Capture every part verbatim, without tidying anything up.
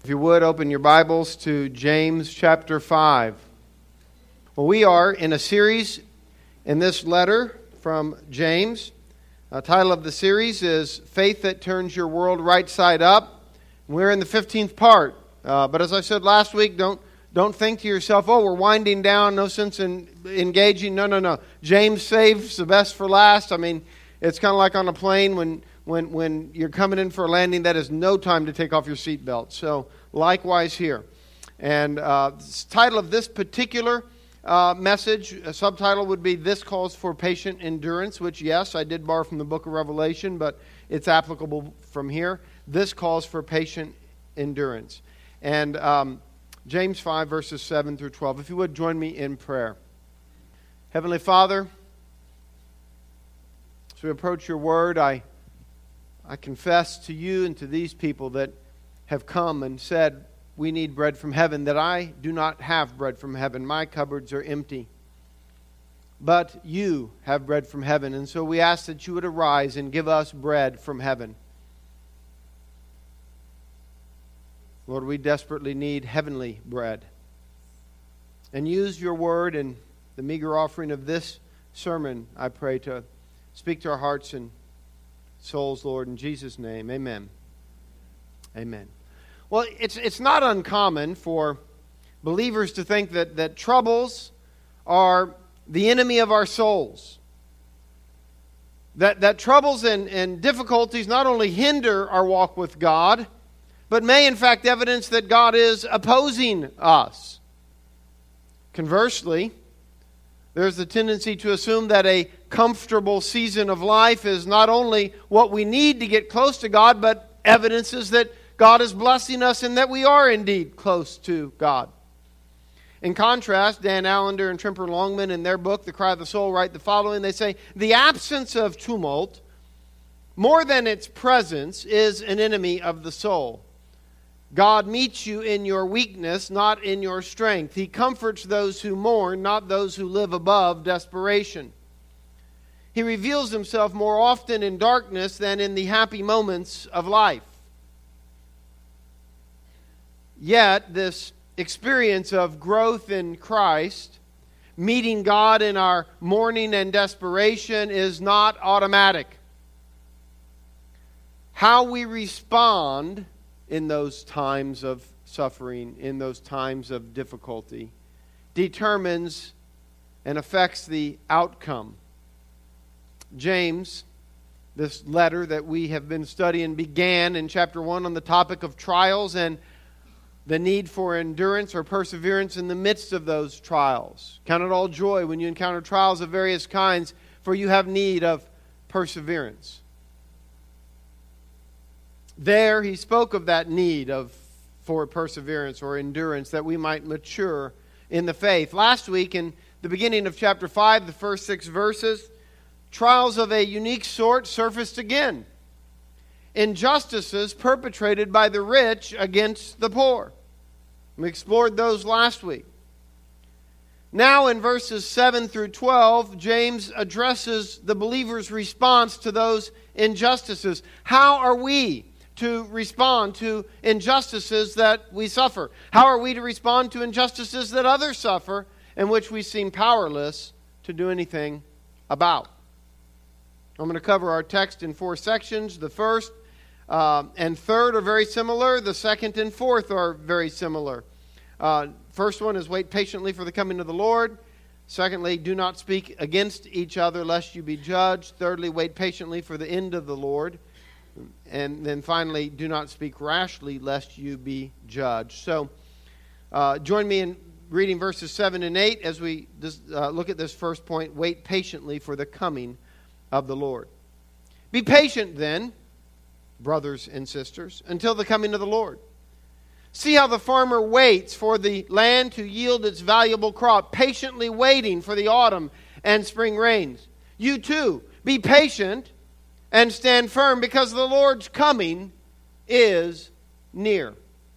If you would, open your Bibles to James chapter five. Well, we are in a series in this letter from James. The title of the series is Faith That Turns Your World Right Side Up. We're in the fifteenth part. Uh, but as I said last week, don't don't think to yourself, oh, we're winding down, no sense in engaging. No, no, no. James saves the best for last. I mean, it's kind of like on a plane when, when, when you're coming in for a landing, that is no time to take off your seatbelt. So likewise here. And uh, the title of this particular uh, message, a subtitle would be, This Calls for Patient Endurance, which, yes, I did borrow from the book of Revelation, but it's applicable from here. This calls for patient endurance. And um, James five, verses seven through twelve. If you would, join me in prayer. Heavenly Father, as we approach your word, I, I confess to you and to these people that have come and said, we need bread from heaven, that I do not have bread from heaven. My cupboards are empty. But you have bread from heaven, and so we ask that you would arise and give us bread from heaven. Lord, we desperately need heavenly bread. And use your word and the meager offering of this sermon, I pray, to speak to our hearts and souls, Lord, in Jesus' name. Amen. Amen. Well, it's it's not uncommon for believers to think that, that troubles are the enemy of our souls. That, that troubles and, and difficulties not only hinder our walk with God, but may in fact evidence that God is opposing us. Conversely, there's the tendency to assume that a comfortable season of life is not only what we need to get close to God, but evidences that God is blessing us and that we are indeed close to God. In contrast, Dan Allender and Trimper Longman in their book, The Cry of the Soul, write the following. They say, the absence of tumult, more than its presence, is an enemy of the soul. God meets you in your weakness, not in your strength. He comforts those who mourn, not those who live above desperation. He reveals himself more often in darkness than in the happy moments of life. Yet, this experience of growth in Christ, meeting God in our mourning and desperation, is not automatic. How we respond in those times of suffering, in those times of difficulty, determines and affects the outcome. James, this letter that we have been studying, began in chapter one on the topic of trials and the need for endurance or perseverance in the midst of those trials. Count it all joy when you encounter trials of various kinds, for you have need of perseverance. There he spoke of that need of for perseverance or endurance, that we might mature in the faith. Last week, in the beginning of chapter five, the first six verses, trials of a unique sort surfaced again. Injustices perpetrated by the rich against the poor. We explored those last week. Now in verses seven through twelve, James addresses the believer's response to those injustices. How are we to respond to injustices that we suffer? How are we to respond to injustices that others suffer and which we seem powerless to do anything about? I'm going to cover our text in four sections. The first uh, and third are very similar. The second and fourth are very similar. Uh, first one is wait patiently for the coming of the Lord. Secondly, do not speak against each other lest you be judged. Thirdly, wait patiently for the end of the Lord. And then finally, do not speak rashly lest you be judged. So uh, join me in reading verses seven and eight as we just, uh, look at this first point. Wait patiently for the coming of the Lord. Be patient then, brothers and sisters, until the coming of the Lord. See how the farmer waits for the land to yield its valuable crop, patiently waiting for the autumn and spring rains. You too, be patient and stand firm, because the Lord's coming is near.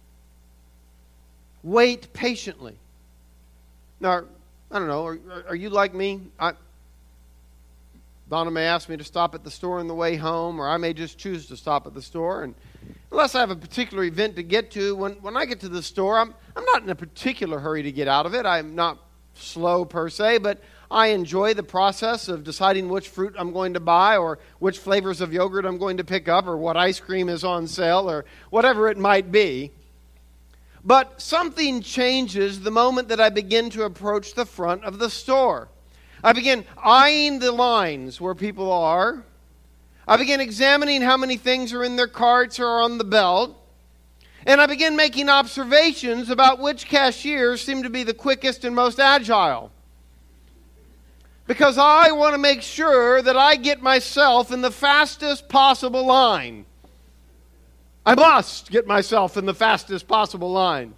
Wait patiently. Now, I don't know, are, are you like me? I, Donna may ask me to stop at the store on the way home, or I may just choose to stop at the store. And unless I have a particular event to get to, when, when I get to the store, I'm, I'm not in a particular hurry to get out of it. I'm not slow per se, but I enjoy the process of deciding which fruit I'm going to buy, or which flavors of yogurt I'm going to pick up, or what ice cream is on sale, or whatever it might be. But something changes the moment that I begin to approach the front of the store. I begin eyeing the lines where people are. I begin examining how many things are in their carts or on the belt. And I begin making observations about which cashiers seem to be the quickest and most agile. Because I want to make sure that I get myself in the fastest possible line. I must get myself in the fastest possible line.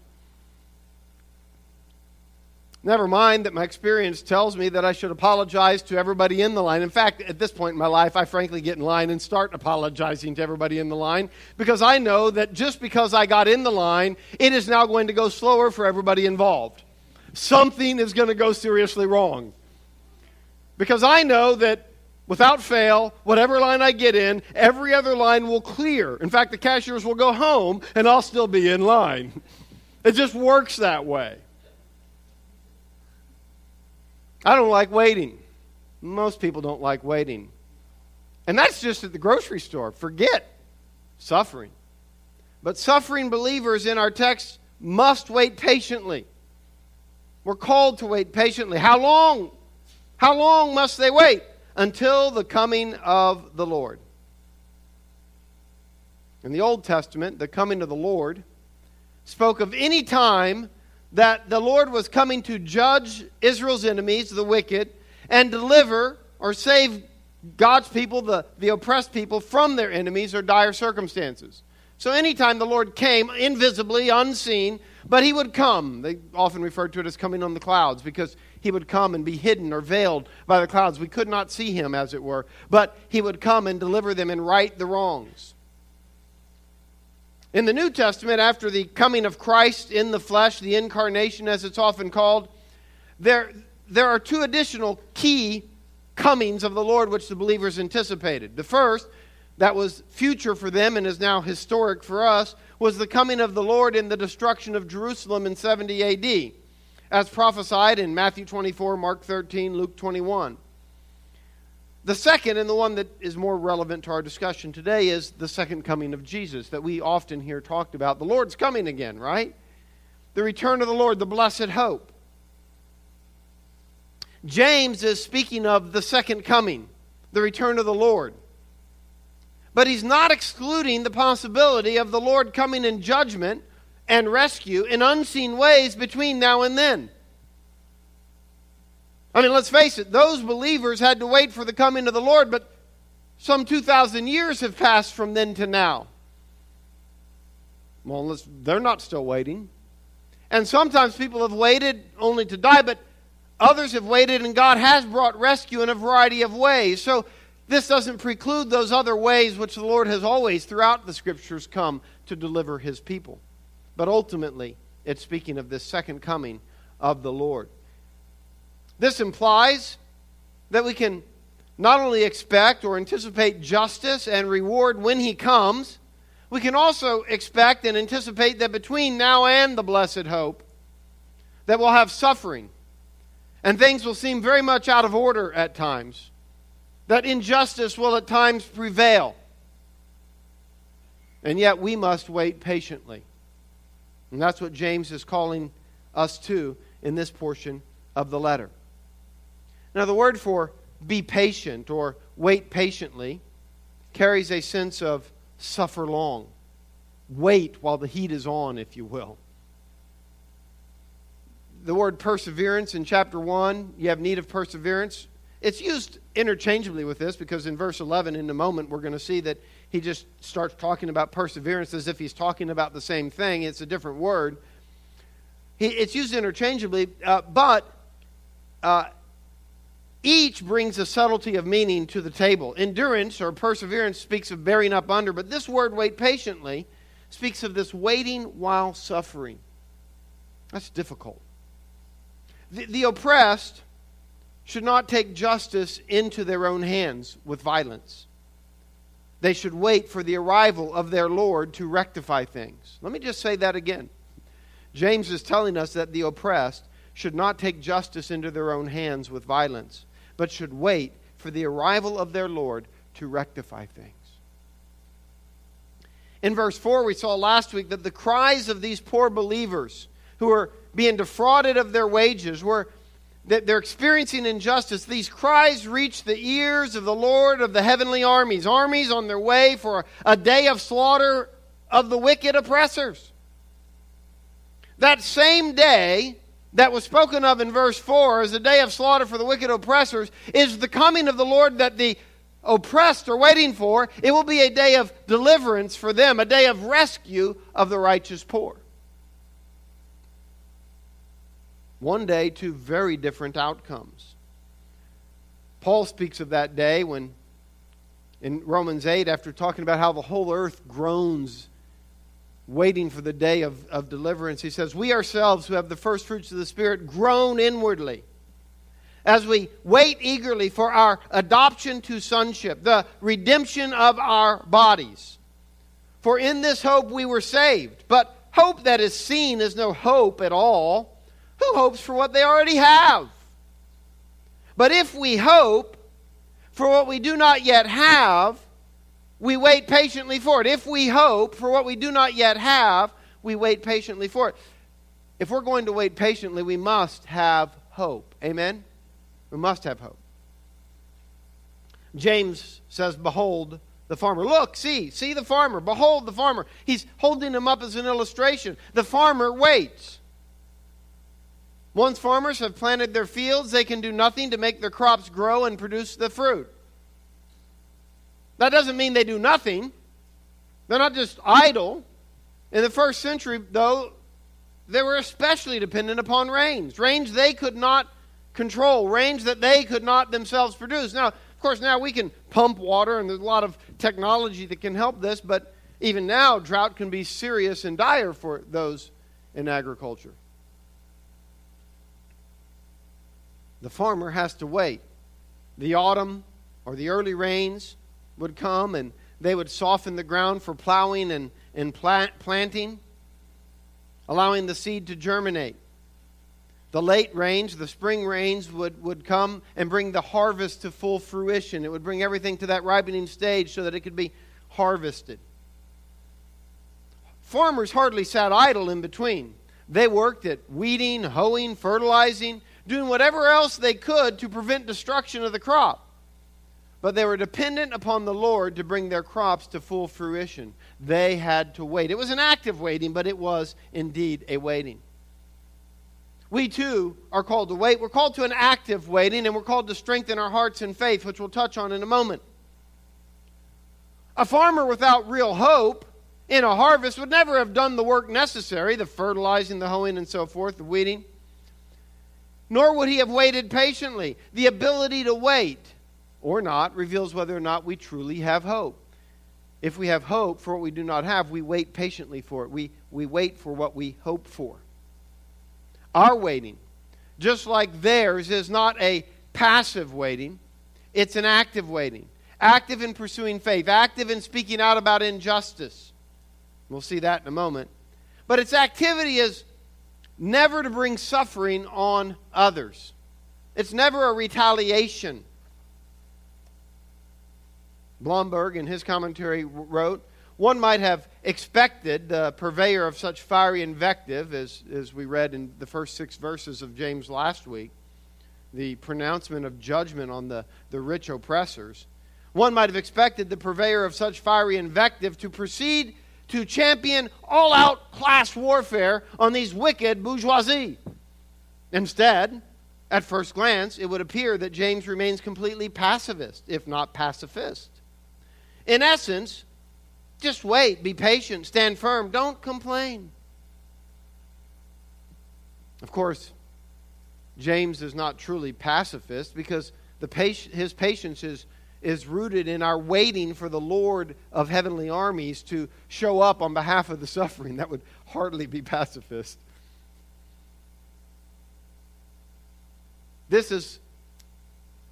Never mind that my experience tells me that I should apologize to everybody in the line. In fact, at this point in my life, I frankly get in line and start apologizing to everybody in the line, because I know that just because I got in the line, it is now going to go slower for everybody involved. Something is going to go seriously wrong. Because I know that without fail, whatever line I get in, every other line will clear. In fact, the cashiers will go home and I'll still be in line. It just works that way. I don't like waiting. Most people don't like waiting. And that's just at the grocery store. Forget suffering. But suffering believers in our text must wait patiently. We're called to wait patiently. How long? How long must they wait? Until the coming of the Lord. In the Old Testament, the coming of the Lord spoke of any time that the Lord was coming to judge Israel's enemies, the wicked, and deliver or save God's people, the, the oppressed people, from their enemies or dire circumstances. So anytime the Lord came, invisibly, unseen, but he would come. They often refer to it as coming on the clouds, because he would come and be hidden or veiled by the clouds. We could not see him, as it were, but he would come and deliver them and right the wrongs. In the New Testament, after the coming of Christ in the flesh, the incarnation as it's often called, there, there are two additional key comings of the Lord which the believers anticipated. The first, that was future for them and is now historic for us, was the coming of the Lord in the destruction of Jerusalem in seventy A D, as prophesied in Matthew twenty-four, Mark thirteen, Luke twenty-one. The second, and the one that is more relevant to our discussion today, is the second coming of Jesus that we often hear talked about. The Lord's coming again, right? The return of the Lord, the blessed hope. James is speaking of the second coming, the return of the Lord. But he's not excluding the possibility of the Lord coming in judgment and rescue in unseen ways between now and then. I mean, let's face it, those believers had to wait for the coming of the Lord, but some two thousand years have passed from then to now. Well, let's, they're not still waiting. And sometimes people have waited only to die, but others have waited and God has brought rescue in a variety of ways. So this doesn't preclude those other ways which the Lord has always throughout the Scriptures come to deliver his people. But ultimately, it's speaking of this second coming of the Lord. This implies that we can not only expect or anticipate justice and reward when he comes, we can also expect and anticipate that between now and the blessed hope, that we'll have suffering, and things will seem very much out of order at times, that injustice will at times prevail, and yet we must wait patiently. And that's what James is calling us to in this portion of the letter. Now, the word for be patient or wait patiently carries a sense of suffer long. Wait while the heat is on, if you will. The word perseverance in chapter one, you have need of perseverance. It's used interchangeably with this, because in verse eleven, in a moment, we're going to see that he just starts talking about perseverance as if he's talking about the same thing. It's a different word. He, it's used interchangeably, uh, but uh, each brings a subtlety of meaning to the table. Endurance or perseverance speaks of bearing up under, but this word, wait patiently, speaks of this waiting while suffering. That's difficult. The, the oppressed should not take justice into their own hands with violence. They should wait for the arrival of their Lord to rectify things. Let me just say that again. James is telling us that the oppressed should not take justice into their own hands with violence, but should wait for the arrival of their Lord to rectify things. In verse four, we saw last week that the cries of these poor believers who are being defrauded of their wages, were that they're experiencing injustice. These cries reach the ears of the Lord of the heavenly armies, armies on their way for a day of slaughter of the wicked oppressors. That same day that was spoken of in verse four as a day of slaughter for the wicked oppressors is the coming of the Lord that the oppressed are waiting for. It will be a day of deliverance for them, a day of rescue of the righteous poor. One day, two very different outcomes. Paul speaks of that day when, in Romans eight, after talking about how the whole earth groans, waiting for the day of, of deliverance, he says, we ourselves who have the first fruits of the Spirit groan inwardly as we wait eagerly for our adoption to sonship, the redemption of our bodies. For in this hope we were saved. But hope that is seen is no hope at all. Who hopes for what they already have? But if we hope for what we do not yet have, we wait patiently for it. If we hope for what we do not yet have, we wait patiently for it. If we're going to wait patiently, we must have hope. Amen? We must have hope. James says, behold the farmer. Look, see, see the farmer. Behold the farmer. He's holding him up as an illustration. The farmer waits. Once farmers have planted their fields, they can do nothing to make their crops grow and produce the fruit. That doesn't mean they do nothing. They're not just idle. In the first century, though, they were especially dependent upon rains. Rains they could not control. Rains that they could not themselves produce. Now, of course, now we can pump water, and there's a lot of technology that can help this, but even now, drought can be serious and dire for those in agriculture. The farmer has to wait. The autumn or the early rains would come and they would soften the ground for plowing and, and plant, planting, allowing the seed to germinate. The late rains, the spring rains would, would come and bring the harvest to full fruition. It would bring everything to that ripening stage so that it could be harvested. Farmers hardly sat idle in between. They worked at weeding, hoeing, fertilizing, doing whatever else they could to prevent destruction of the crop. But they were dependent upon the Lord to bring their crops to full fruition. They had to wait. It was an active waiting, but it was indeed a waiting. We too are called to wait. We're called to an active waiting, and we're called to strengthen our hearts in faith, which we'll touch on in a moment. A farmer without real hope in a harvest would never have done the work necessary, the fertilizing, the hoeing, and so forth, the weeding. Nor would he have waited patiently. The ability to wait, or not, reveals whether or not we truly have hope. If we have hope for what we do not have, we wait patiently for it. We, we wait for what we hope for. Our waiting, just like theirs, is not a passive waiting. It's an active waiting. Active in pursuing faith. Active in speaking out about injustice. We'll see that in a moment. But its activity is never to bring suffering on others. It's never a retaliation. Blomberg, in his commentary, wrote, one might have expected the purveyor of such fiery invective, as, as we read in the first six verses of James last week, the pronouncement of judgment on the, the rich oppressors. One might have expected the purveyor of such fiery invective to proceed to champion all-out class warfare on these wicked bourgeoisie. Instead, at first glance, it would appear that James remains completely pacifist, if not pacifist. In essence, just wait, be patient, stand firm, don't complain. Of course, James is not truly pacifist because the patient, his patience is is rooted in our waiting for the Lord of heavenly armies to show up on behalf of the suffering. That would hardly be pacifist. This is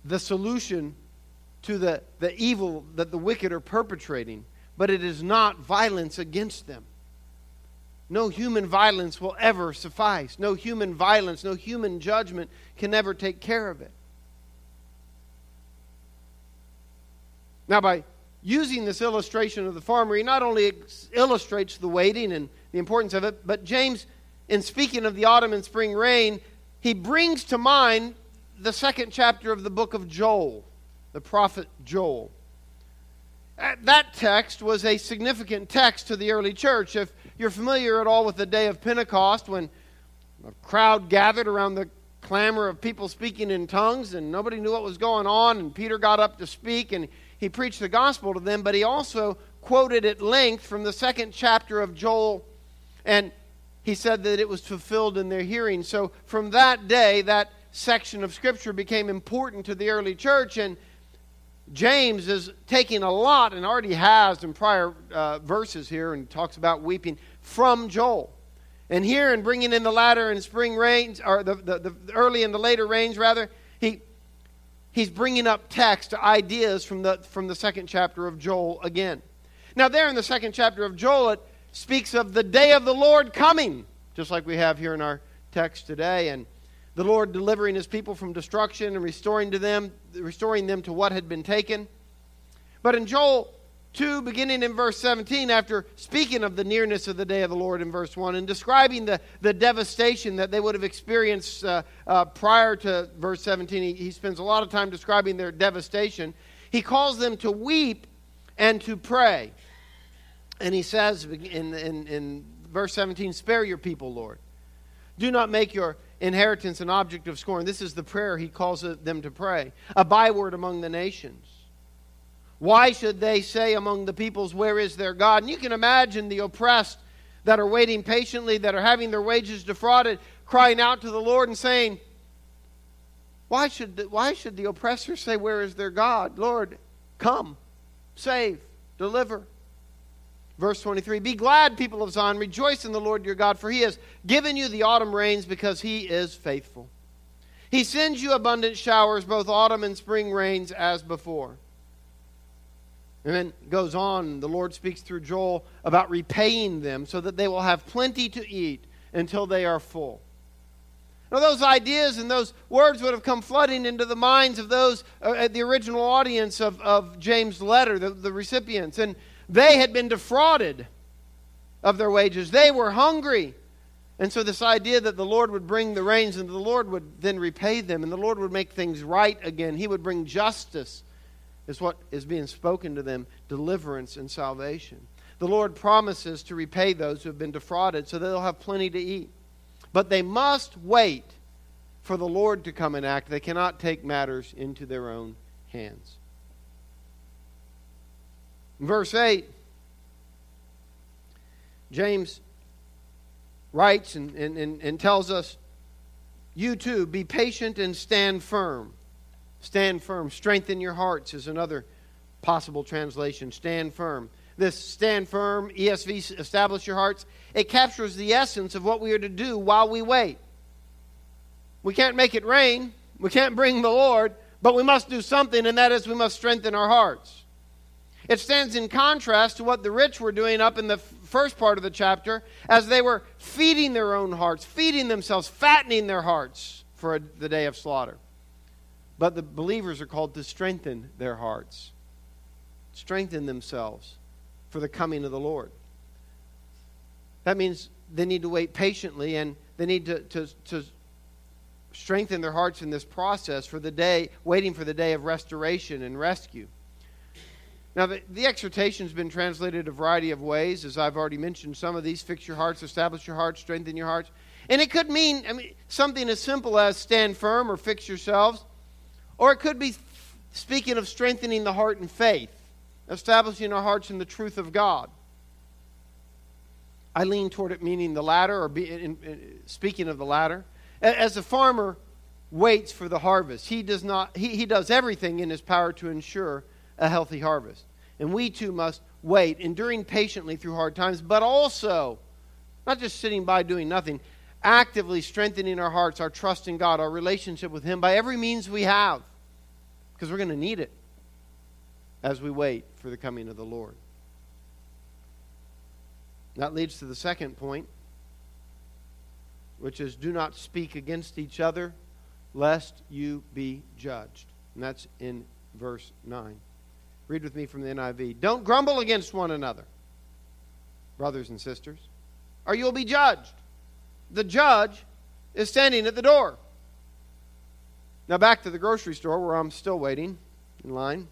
the solution to the, the evil that the wicked are perpetrating, but it is not violence against them. No human violence will ever suffice. No human violence, no human judgment can ever take care of it. Now, by using this illustration of the farmer, he not only illustrates the waiting and the importance of it, but James, in speaking of the autumn and spring rain, he brings to mind the second chapter of the book of Joel, the prophet Joel. That text was a significant text to the early church. If you're familiar at all with the day of Pentecost, when a crowd gathered around the clamor of people speaking in tongues and nobody knew what was going on, and Peter got up to speak and he preached the gospel to them, but he also quoted at length from the second chapter of Joel, and he said that it was fulfilled in their hearing. So from that day, that section of Scripture became important to the early church, and James is taking a lot, and already has in prior uh, verses here, and talks about weeping, from Joel. And here, in bringing in the latter and spring rains, or the, the, the early and the later rains, rather, he he's bringing up text, ideas from the from the second chapter of Joel again. Now, there in the second chapter of Joel, it speaks of the day of the Lord coming, just like we have here in our text today, and the Lord delivering His people from destruction and restoring to them, restoring them to what had been taken. But in Joel two, beginning in verse seventeen, after speaking of the nearness of the day of the Lord in verse one, and describing the, the devastation that they would have experienced uh, uh, prior to verse seventeen, he, he spends a lot of time describing their devastation. He calls them to weep and to pray. And he says in, in, in verse seventeen, "Spare your people, Lord. Do not make your inheritance an object of scorn." This is the prayer he calls them to pray. "A byword among the nations. Why should they say among the peoples, where is their God?" And you can imagine the oppressed that are waiting patiently, that are having their wages defrauded, crying out to the Lord and saying, why should the, why should the oppressor say, where is their God? Lord, come, save, deliver. Verse twenty-three, "Be glad, people of Zion, rejoice in the Lord your God, for He has given you the autumn rains, because He is faithful. He sends you abundant showers, both autumn and spring rains as before." And then it goes on, the Lord speaks through Joel about repaying them so that they will have plenty to eat until they are full. Now, those ideas and those words would have come flooding into the minds of those, uh, the original audience of, of James' letter, the, the recipients. And they had been defrauded of their wages. They were hungry. And so this idea that the Lord would bring the rains and the Lord would then repay them and the Lord would make things right again. He would bring justice is what is being spoken to them, deliverance and salvation. The Lord promises to repay those who have been defrauded so that they'll have plenty to eat. But they must wait for the Lord to come and act. They cannot take matters into their own hands. In verse eight, James writes and, and, and, and tells us, "You too, be patient and stand firm." Stand firm. "Strengthen your hearts" is another possible translation. Stand firm. This "stand firm," E S V, "establish your hearts," it captures the essence of what we are to do while we wait. We can't make it rain. We can't bring the Lord. But we must do something, and that is we must strengthen our hearts. It stands in contrast to what the rich were doing up in the first part of the chapter, as they were feeding their own hearts, feeding themselves, fattening their hearts for the day of slaughter. But the believers are called to strengthen their hearts, strengthen themselves for the coming of the Lord. That means they need to wait patiently, and they need to, to, to strengthen their hearts in this process for the day, waiting for the day of restoration and rescue. Now, the, the exhortation has been translated a variety of ways, as I've already mentioned some of these. Fix your hearts, establish your hearts, strengthen your hearts. And it could mean, I mean, something as simple as stand firm or fix yourselves. Or it could be speaking of strengthening the heart in faith, establishing our hearts in the truth of God. I lean toward it meaning the latter, or be, in, in, speaking of the latter. As a farmer waits for the harvest, he does not. He, he does everything in his power to ensure a healthy harvest. And we too must wait, enduring patiently through hard times, but also not just sitting by doing nothing, actively strengthening our hearts, our trust in God, our relationship with Him by every means we have. because we're going to need it as we wait for the coming of the Lord. That leads to the second point, which is do not speak against each other, lest you be judged. And that's in verse nine. Read with me from the N I V. Don't grumble against one another, brothers and sisters, or you'll be judged. The judge is standing at the door. Now back to the grocery store where I'm still waiting in line.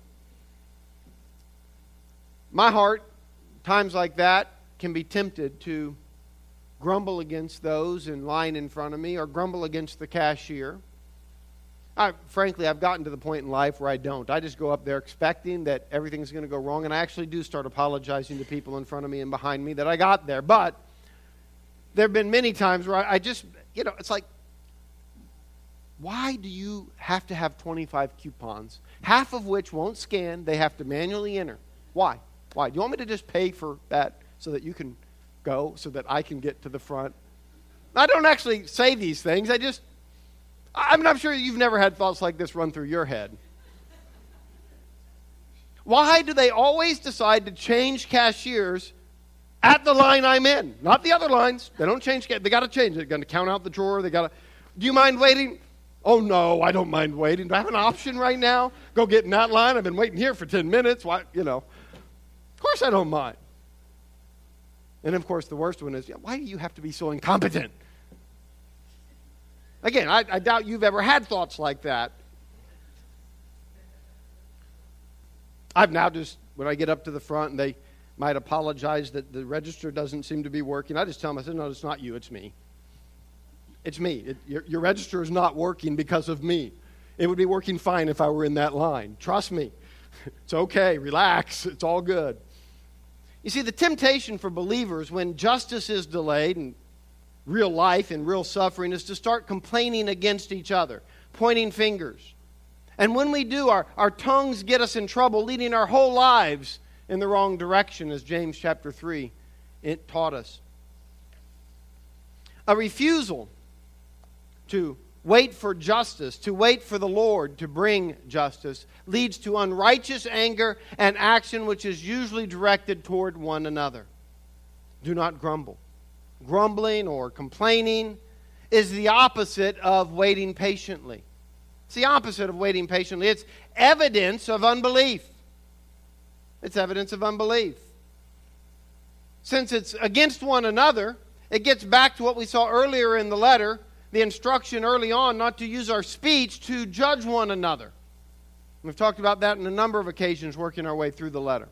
My heart, times like that, can be tempted to grumble against those in line in front of me or grumble against the cashier. I, frankly, I've gotten to the point in life where I don't. I just go up there expecting that everything's going to go wrong, and I actually do start apologizing to people in front of me and behind me that I got there. But there have been many times where I, I just, you know, it's like, why do you have to have twenty-five coupons, half of which won't scan, they have to manually enter? Why? Why? Do you want me to just pay for that so that you can go, so that I can get to the front? I don't actually say these things. I just, I'm not sure you've never had thoughts like this run through your head. Why do they always decide to change cashiers at the line I'm in? Not the other lines. They don't change. They got to change it. They're going to count out the drawer. They got to. Do you mind waiting? Oh, no, I don't mind waiting. Do I have an option right now? Go get in that line. I've been waiting here for ten minutes. Why, you know. Of course I don't mind. And, of course, the worst one is, yeah, why do you have to be so incompetent? Again, I, I doubt you've ever had thoughts like that. I've now just, when I get up to the front and they might apologize that the register doesn't seem to be working, I just tell them, I said, no, it's not you, it's me. It's me. It, your, your register is not working because of me. It would be working fine if I were in that line. Trust me. It's okay. Relax. It's all good. You see, the temptation for believers when justice is delayed and real life and real suffering is to start complaining against each other, pointing fingers. And when we do, our, our tongues get us in trouble, leading our whole lives in the wrong direction, as James chapter three it taught us. A refusal to wait for justice, to wait for the Lord to bring justice, leads to unrighteous anger and action which is usually directed toward one another. Do not grumble. Grumbling or complaining is the opposite of waiting patiently. It's the opposite of waiting patiently. It's evidence of unbelief. It's evidence of unbelief. Since it's against one another, it gets back to what we saw earlier in the letter, the instruction early on not to use our speech to judge one another. We've talked about that on a number of occasions working our way through the letter.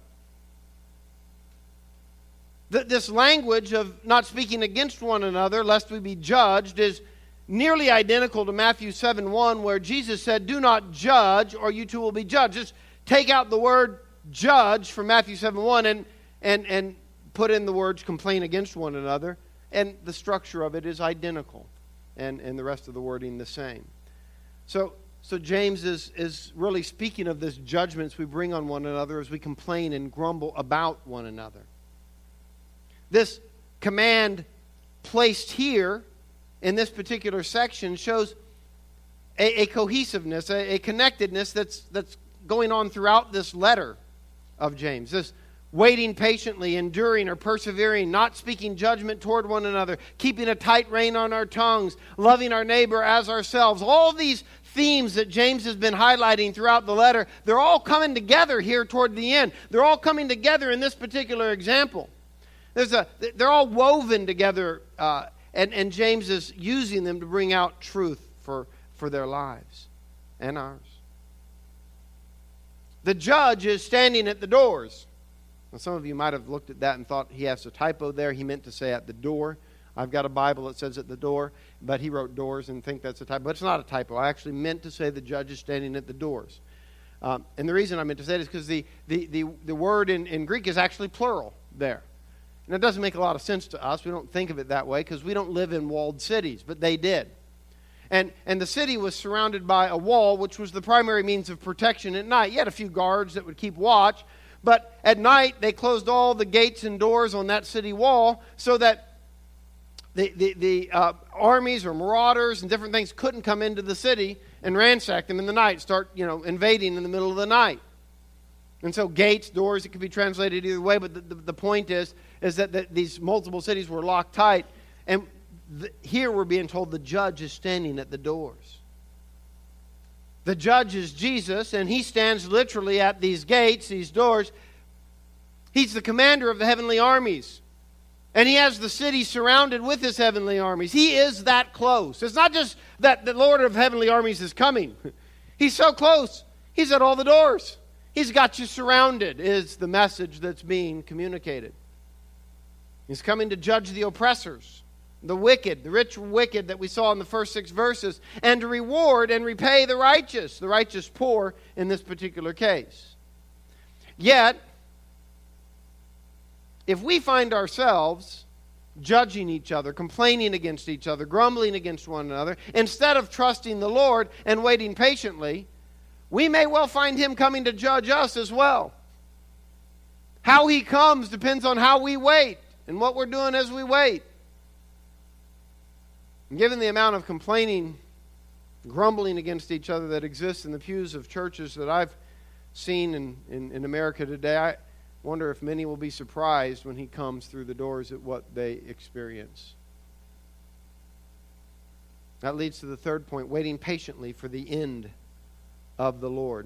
This language of not speaking against one another lest we be judged is nearly identical to Matthew seven one, where Jesus said, do not judge or you too will be judged. Just take out the word judge from Matthew seven one and, and, and put in the words complain against one another, and the structure of it is identical, and, and the rest of the wording the same. So, so James is, is really speaking of this judgments we bring on one another as we complain and grumble about one another. This command placed here in this particular section shows a, a cohesiveness, a, a connectedness that's, that's going on throughout this letter of James. This waiting patiently, enduring or persevering, not speaking judgment toward one another, keeping a tight rein on our tongues, loving our neighbor as ourselves. All these themes that James has been highlighting throughout the letter, they're all coming together here toward the end. They're all coming together in this particular example. There's a, they're all woven together, uh, and, and James is using them to bring out truth for, for their lives and ours. The judge is standing at the doors. Now, some of you might have looked at that and thought he has a typo there. He meant to say at the door. I've got a Bible that says at the door, but he wrote doors and think that's a typo. But it's not a typo. I actually meant to say the judge is standing at the doors. Um, and the reason I meant to say it is because the, the, the, the word in, in Greek is actually plural there. And it doesn't make a lot of sense to us. We don't think of it that way because we don't live in walled cities, but they did. And, and the city was surrounded by a wall, which was the primary means of protection at night. You had a few guards that would keep watch, but at night they closed all the gates and doors on that city wall so that the, the, the uh, armies or marauders and different things couldn't come into the city and ransack them in the night, start, you know, invading in the middle of the night. And so gates, doors, it could be translated either way, but the, the, the point is, is that the, these multiple cities were locked tight. And the, here we're being told the judge is standing at the doors. The judge is Jesus, and he stands literally at these gates, these doors. He's the commander of the heavenly armies. And he has the city surrounded with his heavenly armies. He is that close. It's not just that the Lord of heavenly armies is coming. He's so close. He's at all the doors. He's got you surrounded, is the message that's being communicated. He's coming to judge the oppressors, the wicked, the rich wicked that we saw in the first six verses, and to reward and repay the righteous, the righteous poor in this particular case. Yet, if we find ourselves judging each other, complaining against each other, grumbling against one another, instead of trusting the Lord and waiting patiently, we may well find Him coming to judge us as well. How He comes depends on how we wait and what we're doing as we wait. And given the amount of complaining, grumbling against each other that exists in the pews of churches that I've seen in, in, in America today, I wonder if many will be surprised when He comes through the doors at what they experience. That leads to the third point, waiting patiently for the end of the Lord.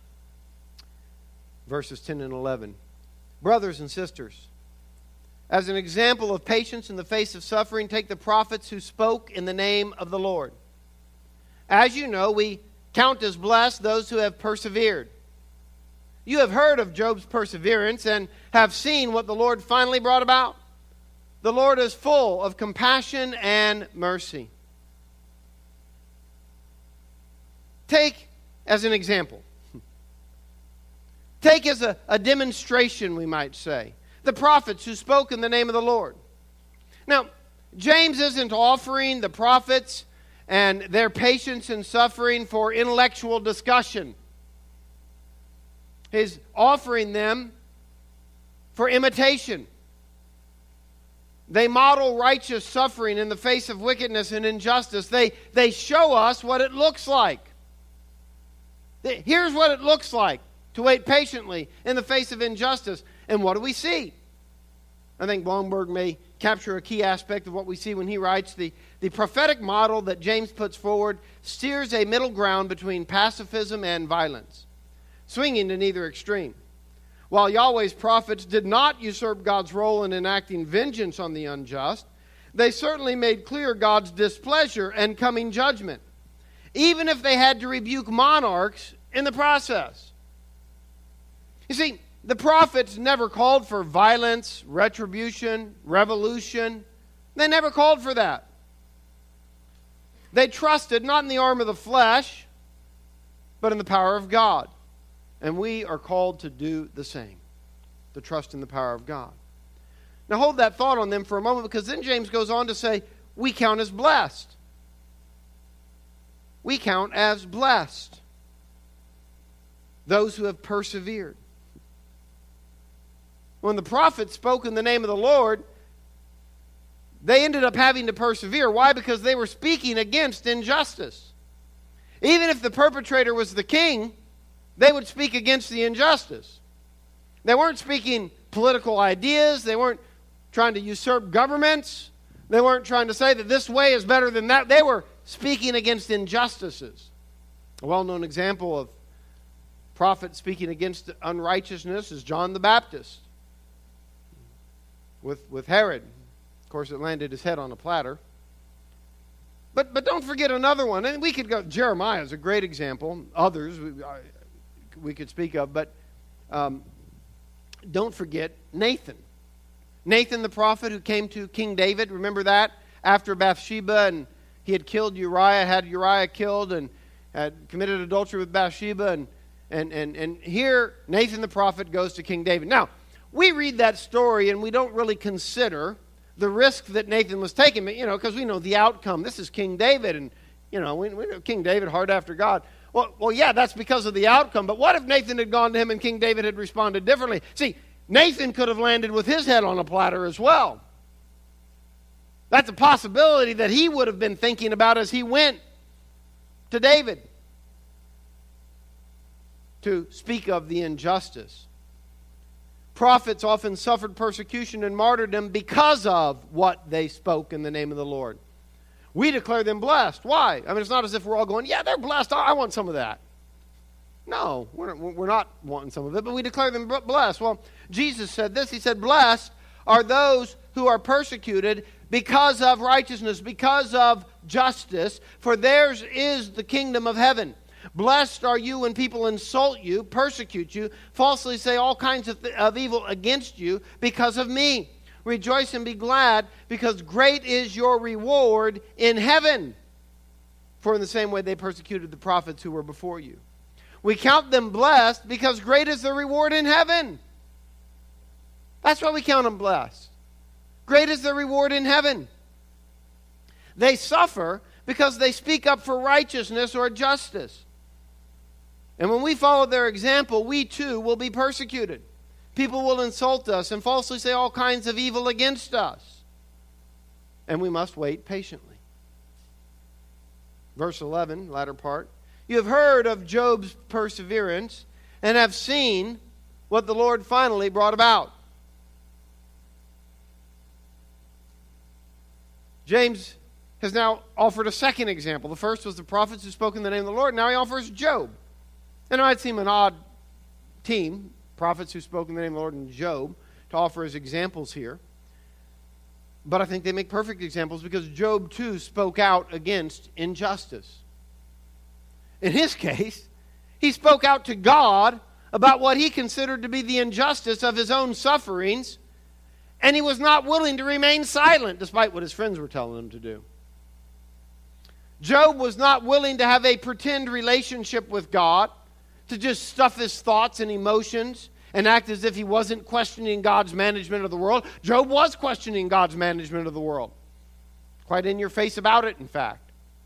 Verses ten and eleven. Brothers and sisters, as an example of patience in the face of suffering, take the prophets who spoke in the name of the Lord. As you know, we count as blessed those who have persevered. You have heard of Job's perseverance and have seen what the Lord finally brought about. The Lord is full of compassion and mercy. Take as an example. Take as a, a demonstration, we might say, the prophets who spoke in the name of the Lord. Now, James isn't offering the prophets and their patience and suffering for intellectual discussion. He's offering them for imitation. They model righteous suffering in the face of wickedness and injustice. They, they show us what it looks like. Here's what it looks like to wait patiently in the face of injustice. And what do we see? I think Blomberg may capture a key aspect of what we see when he writes, the, the prophetic model that James puts forward steers a middle ground between pacifism and violence, swinging to neither extreme. While Yahweh's prophets did not usurp God's role in enacting vengeance on the unjust, they certainly made clear God's displeasure and coming judgment, even if they had to rebuke monarchs in the process. You see, the prophets never called for violence, retribution, revolution. They never called for that. They trusted not in the arm of the flesh, but in the power of God. And we are called to do the same, to trust in the power of God. Now hold that thought on them for a moment, because then James goes on to say, we count as blessed. We count as blessed those who have persevered. When the prophets spoke in the name of the Lord, they ended up having to persevere. Why? Because they were speaking against injustice. Even if the perpetrator was the king, they would speak against the injustice. They weren't speaking political ideas. They weren't trying to usurp governments. They weren't trying to say that this way is better than that. They were speaking against injustices. A well-known example of prophet speaking against unrighteousness is John the Baptist with, with Herod. Of course, it landed his head on a platter. But but don't forget another one. And we could go, Jeremiah is a great example. Others we, I, we could speak of. But um, don't forget Nathan. Nathan the prophet who came to King David. Remember that? After Bathsheba, and he had killed Uriah, had Uriah killed, and had committed adultery with Bathsheba. And, and, and, and here Nathan the prophet goes to King David. Now, we read that story and we don't really consider the risk that Nathan was taking, you know, because we know the outcome. This is King David, and, you know, we, we know King David, hard after God. Well, well, yeah, that's because of the outcome. But what if Nathan had gone to him and King David had responded differently? See, Nathan could have landed with his head on a platter as well. That's a possibility that he would have been thinking about as he went to David to speak of the injustice. Prophets often suffered persecution and martyrdom because of what they spoke in the name of the Lord. We declare them blessed. Why? I mean, it's not as if we're all going, yeah, they're blessed. I want some of that. No, we're, we're not wanting some of it, but we declare them blessed. Well, Jesus said this. He said, blessed are those who are persecuted because of righteousness, because of justice, for theirs is the kingdom of heaven. Blessed are you when people insult you, persecute you, falsely say all kinds of, th- of evil against you because of me. Rejoice and be glad, because great is your reward in heaven. For in the same way they persecuted the prophets who were before you. We count them blessed because great is the reward in heaven. That's why we count them blessed. Great is the reward in heaven. They suffer because they speak up for righteousness or justice. And when we follow their example, we too will be persecuted. People will insult us and falsely say all kinds of evil against us. And we must wait patiently. Verse eleven, latter part. You have heard of Job's perseverance and have seen what the Lord finally brought about. James has now offered a second example. The first was the prophets who spoke in the name of the Lord. Now he offers Job. And it might seem an odd team, prophets who spoke in the name of the Lord and Job, to offer as examples here. But I think they make perfect examples because Job too spoke out against injustice. In his case, he spoke out to God about what he considered to be the injustice of his own sufferings, and he was not willing to remain silent despite what his friends were telling him to do. Job was not willing to have a pretend relationship with God, to just stuff his thoughts and emotions and act as if he wasn't questioning God's management of the world. Job was questioning God's management of the world. Quite in your face about it, in fact.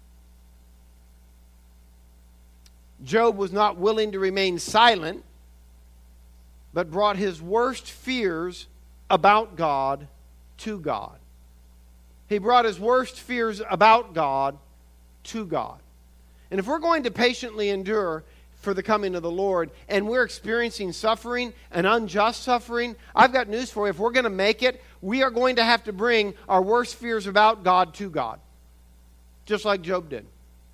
Job was not willing to remain silent, but brought his worst fears about God to God. He brought his worst fears about God to God. And if we're going to patiently endure for the coming of the Lord, and we're experiencing suffering, and unjust suffering, I've got news for you. If we're going to make it, we are going to have to bring our worst fears about God to God. Just like Job did.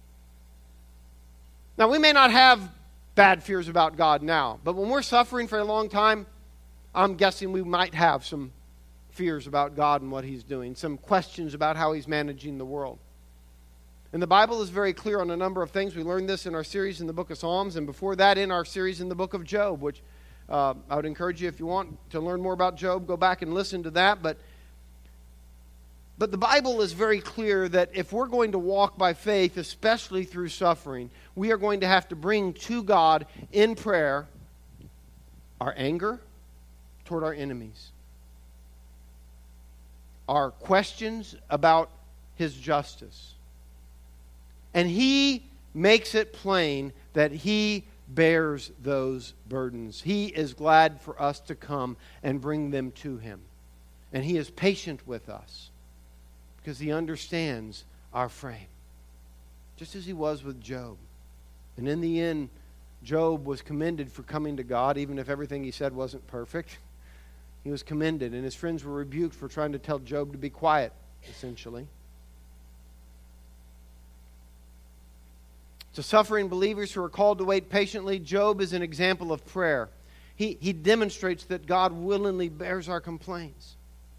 Now, we may not have bad fears about God now, but when we're suffering for a long time, I'm guessing we might have some fears about God and what He's doing, some questions about how He's managing the world. And the Bible is very clear on a number of things. We learned this in our series in the book of Psalms, and before that in our series in the book of Job, which uh, I would encourage you, if you want to learn more about Job, go back and listen to that. But, but the Bible is very clear that if we're going to walk by faith, especially through suffering, we are going to have to bring to God in prayer our anger toward our enemies, our questions about His justice. And He makes it plain that He bears those burdens. He is glad for us to come and bring them to Him. And He is patient with us because He understands our frame. Just as He was with Job. And in the end, Job was commended for coming to God, even if everything he said wasn't perfect. He was commended, and his friends were rebuked for trying to tell Job to be quiet, essentially. To suffering believers who are called to wait patiently, Job is an example of prayer. He, he demonstrates that God willingly bears our complaints.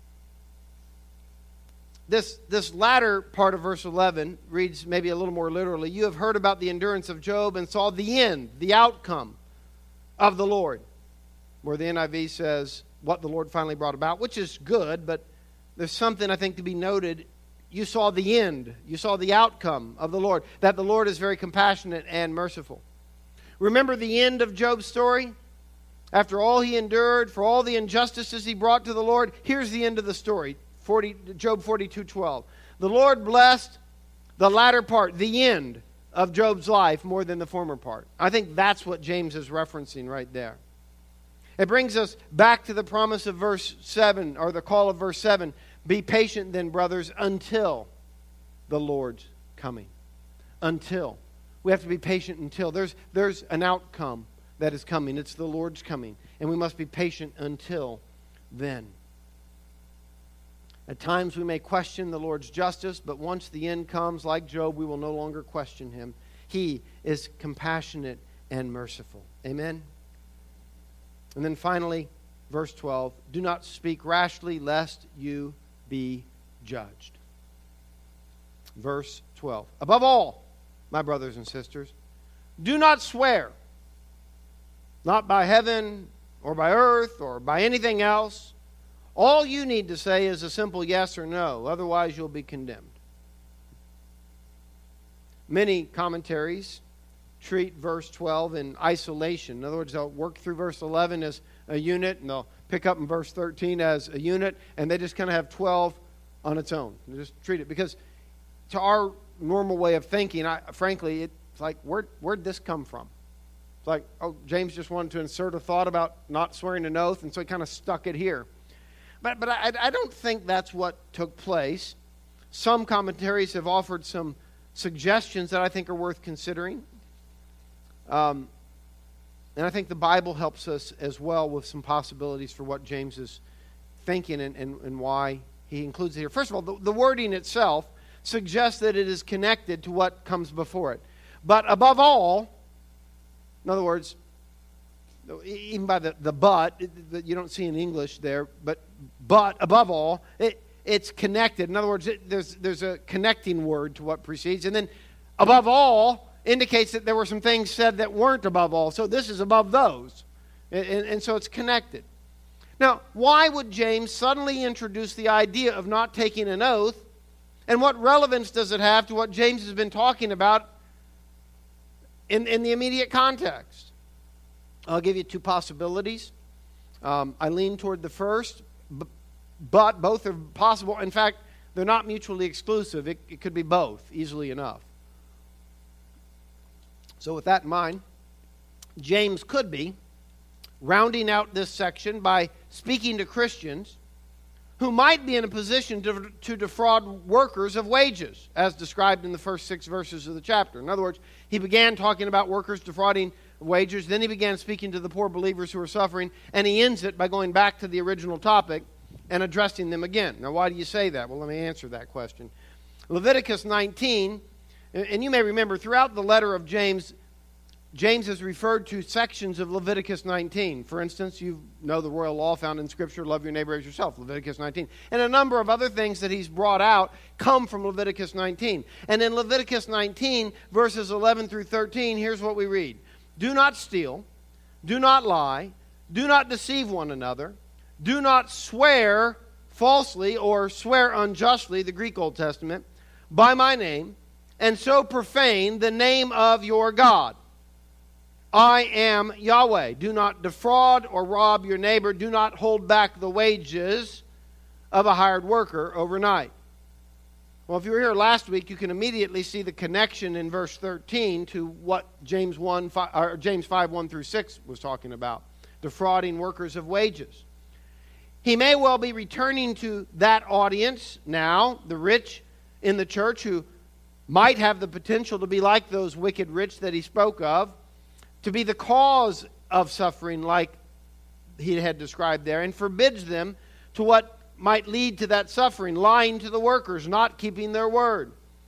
This, this latter part of verse eleven reads maybe a little more literally. You have heard about the endurance of Job and saw the end, the outcome of the Lord. Where the N I V says what the Lord finally brought about, which is good, but there's something I think to be noted. You saw the end. You saw the outcome of the Lord. That the Lord is very compassionate and merciful. Remember the end of Job's story? After all he endured, for all the injustices he brought to the Lord, here's the end of the story. forty, Job forty-two twelve. The Lord blessed the latter part, the end of Job's life, more than the former part. I think that's what James is referencing right there. It brings us back to the promise of verse seven, or the call of verse seven. Be patient then, brothers, until the Lord's coming. Until. We have to be patient until. There's, there's an outcome that is coming. It's the Lord's coming. And we must be patient until then. At times we may question the Lord's justice, but once the end comes, like Job, we will no longer question him. He is compassionate and merciful. Amen? And then finally, verse twelve, do not speak rashly, lest you be judged. Verse twelve, above all, my brothers and sisters, do not swear, not by heaven or by earth or by anything else. All you need to say is a simple yes or no, otherwise you'll be condemned. Many commentaries treat verse twelve in isolation. In other words, they'll work through verse eleven as a unit, and they'll pick up in verse thirteen as a unit, and they just kind of have twelve on its own. They just treat it. Because to our normal way of thinking, I, frankly, it's like, where, where'd this come from? It's like, oh, James just wanted to insert a thought about not swearing an oath, and so he kind of stuck it here. But, but I, I don't think that's what took place. Some commentaries have offered some suggestions that I think are worth considering. Um, and I think the Bible helps us as well with some possibilities for what James is thinking and, and, and why he includes it here. First of all, the, the wording itself suggests that it is connected to what comes before it. But above all, in other words, even by the, the but, that you don't see in English there, but but above all, it, it's connected. In other words, it, there's there's a connecting word to what precedes. And then above all indicates that there were some things said that weren't above all. So this is above those. And, and, and so it's connected. Now, why would James suddenly introduce the idea of not taking an oath? And what relevance does it have to what James has been talking about in, in the immediate context? I'll give you two possibilities. Um, I lean toward the first, b- but both are possible. In fact, they're not mutually exclusive. It, it could be both, easily enough. So with that in mind, James could be rounding out this section by speaking to Christians who might be in a position to, to defraud workers of wages, as described in the first six verses of the chapter. In other words, he began talking about workers defrauding wages, then he began speaking to the poor believers who are suffering, and he ends it by going back to the original topic and addressing them again. Now, why do you say that? Well, let me answer that question. Leviticus nineteen, and you may remember throughout the letter of James, James has referred to sections of Leviticus nineteen. For instance, you know the royal law found in Scripture, love your neighbor as yourself, Leviticus nineteen. And a number of other things that he's brought out come from Leviticus nineteen. And in Leviticus nineteen, verses eleven through thirteen, here's what we read. Do not steal, do not lie, do not deceive one another, do not swear falsely or swear unjustly, the Greek Old Testament, by my name, and so profane the name of your God. I am Yahweh. Do not defraud or rob your neighbor. Do not hold back the wages of a hired worker overnight. Well, if you were here last week, you can immediately see the connection in verse thirteen to what James one, five, or James five, one through six was talking about, defrauding workers of wages. He may well be returning to that audience now, the rich in the church who might have the potential to be like those wicked rich that he spoke of, to be the cause of suffering like he had described there, and forbids them to what might lead to that suffering, lying to the workers, not keeping their word.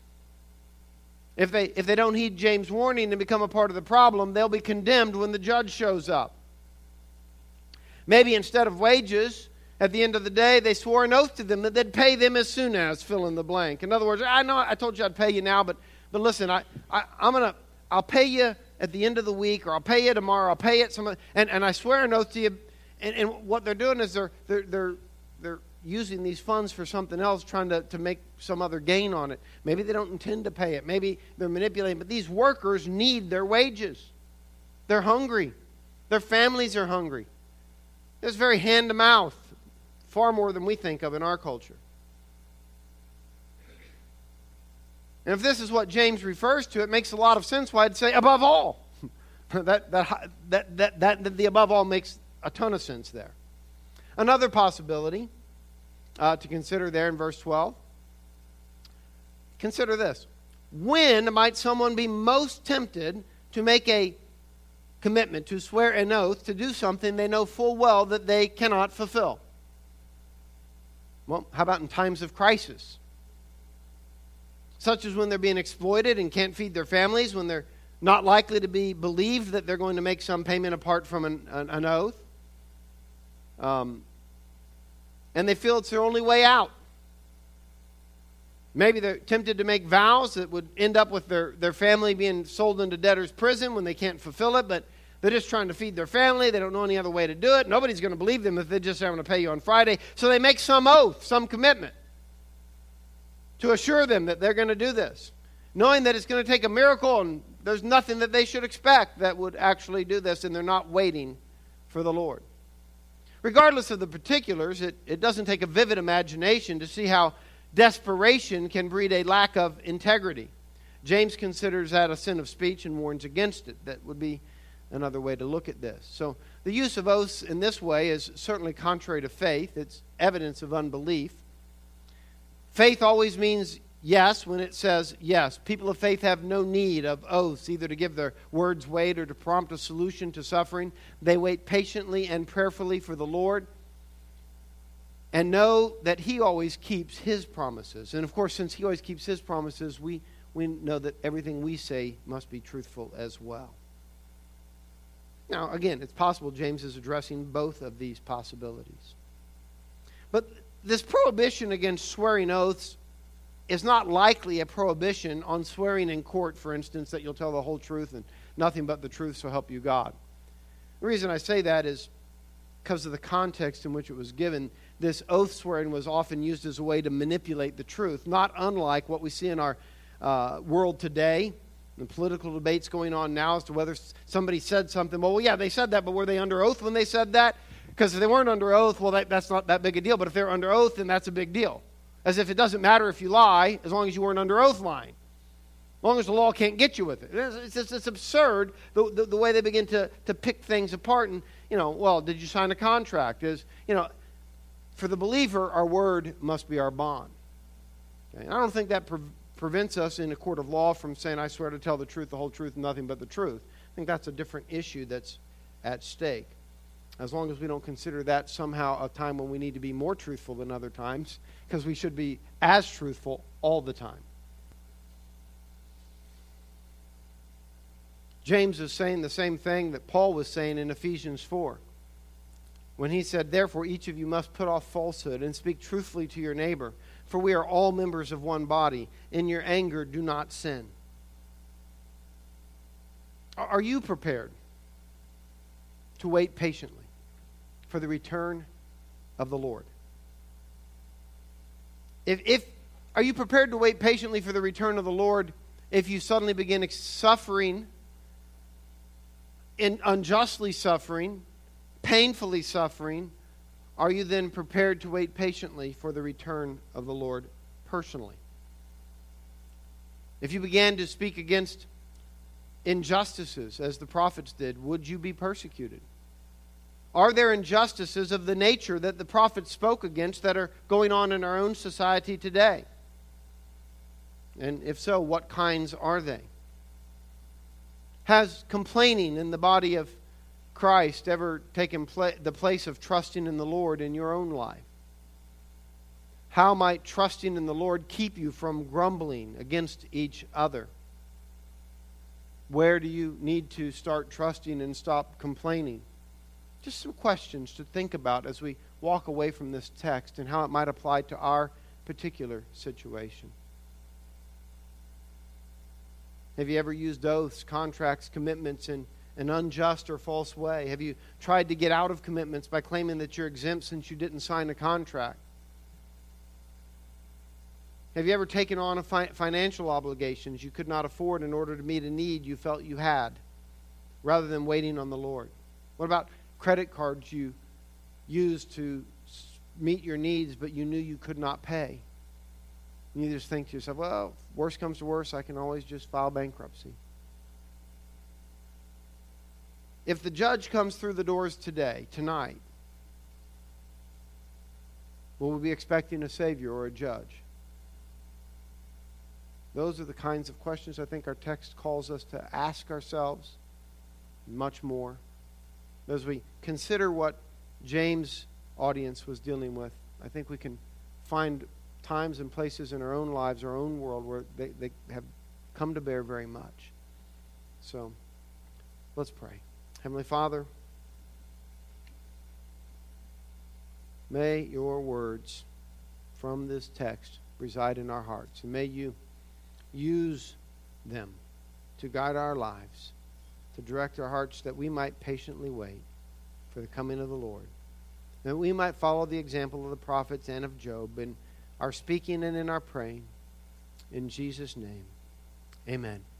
If they, if they don't heed James' warning and become a part of the problem, they'll be condemned when the judge shows up. Maybe instead of wages, at the end of the day, they swore an oath to them that they'd pay them as soon as fill in the blank. In other words, I know I told you I'd pay you now, but but listen, I, I I'm gonna I'll pay you at the end of the week, or I'll pay you tomorrow. I'll pay you at some, and, and I swear an oath to you. And, and what they're doing is they're they're they're they're using these funds for something else, trying to, to make some other gain on it. Maybe they don't intend to pay it. Maybe they're manipulating. But these workers need their wages. They're hungry. Their families are hungry. It's very hand to mouth, far more than we think of in our culture. And if this is what James refers to, it makes a lot of sense why I'd say above all. that, that, that, that, that, that the above all makes a ton of sense there. Another possibility uh, to consider there in verse twelve. Consider this. When might someone be most tempted to make a commitment, to swear an oath, to do something they know full well that they cannot fulfill? Well, how about in times of crisis? Such as when they're being exploited and can't feed their families, when they're not likely to be believed that they're going to make some payment apart from an, an, an oath. Um, and they feel it's their only way out. Maybe they're tempted to make vows that would end up with their, their family being sold into debtor's prison when they can't fulfill it, but they're just trying to feed their family. They don't know any other way to do it. Nobody's going to believe them if they just say, I'm going to pay you on Friday. So they make some oath, some commitment to assure them that they're going to do this, knowing that it's going to take a miracle and there's nothing that they should expect that would actually do this, and they're not waiting for the Lord. Regardless of the particulars, it, it doesn't take a vivid imagination to see how desperation can breed a lack of integrity. James considers that a sin of speech and warns against it. That would be another way to look at this. So the use of oaths in this way is certainly contrary to faith. It's evidence of unbelief. Faith always means yes when it says yes. People of faith have no need of oaths, either to give their words weight or to prompt a solution to suffering. They wait patiently and prayerfully for the Lord and know that He always keeps His promises. And of course, since He always keeps His promises, we, we know that everything we say must be truthful as well. Now, again, it's possible James is addressing both of these possibilities. But this prohibition against swearing oaths is not likely a prohibition on swearing in court, for instance, that you'll tell the whole truth and nothing but the truth, so help you God. The reason I say that is because of the context in which it was given. This oath swearing was often used as a way to manipulate the truth, not unlike what we see in our uh, world today. The political debates going on now as to whether somebody said something. Well, yeah, they said that, but were they under oath when they said that? Because if they weren't under oath, well, that, that's not that big a deal. But if they're under oath, then that's a big deal. As if it doesn't matter if you lie, as long as you weren't under oath lying. As long as the law can't get you with it. It's, it's, it's absurd, the, the, the way they begin to, to pick things apart. And, you know, well, did you sign a contract? Is, you know, for the believer, our word must be our bond. Okay? I don't think that pre- prevents us in a court of law from saying, I swear to tell the truth, the whole truth, and nothing but the truth. I think that's a different issue that's at stake. As long as we don't consider that somehow a time when we need to be more truthful than other times, because we should be as truthful all the time. James is saying the same thing that Paul was saying in Ephesians four. When he said, therefore each of you must put off falsehood and speak truthfully to your neighbor, for we are all members of one body. In your anger do not sin. Are you prepared to wait patiently for the return of the Lord? If, if are you prepared to wait patiently for the return of the Lord if you suddenly begin suffering, in unjustly suffering, painfully suffering? Are you then prepared to wait patiently for the return of the Lord personally? If you began to speak against injustices, as the prophets did, would you be persecuted? Are there injustices of the nature that the prophets spoke against that are going on in our own society today? And if so, what kinds are they? Has complaining in the body of Christ ever taken pla- the place of trusting in the Lord in your own life? How might trusting in the Lord keep you from grumbling against each other? Where do you need to start trusting and stop complaining? Just some questions to think about as we walk away from this text and how it might apply to our particular situation. Have you ever used oaths, contracts, commitments in an unjust or false way? Have you tried to get out of commitments by claiming that you're exempt since you didn't sign a contract? Have you ever taken on a fi- financial obligations you could not afford in order to meet a need you felt you had, rather than waiting on the Lord? What about credit cards you used to meet your needs, but you knew you could not pay? And you just think to yourself, well, worst comes to worst, I can always just file bankruptcy. If the judge comes through the doors today, tonight, Will we be expecting a Savior or a judge? Those are the kinds of questions I think our text calls us to ask ourselves, much more. As we consider what James' audience was dealing with, I think we can find times and places in our own lives, our own world, where they, they have come to bear very much. So, let's pray. Heavenly Father, may your words from this text reside in our hearts, and may you use them to guide our lives, to direct our hearts, that we might patiently wait for the coming of the Lord, that we might follow the example of the prophets and of Job in our speaking and in our praying. In Jesus' name, amen.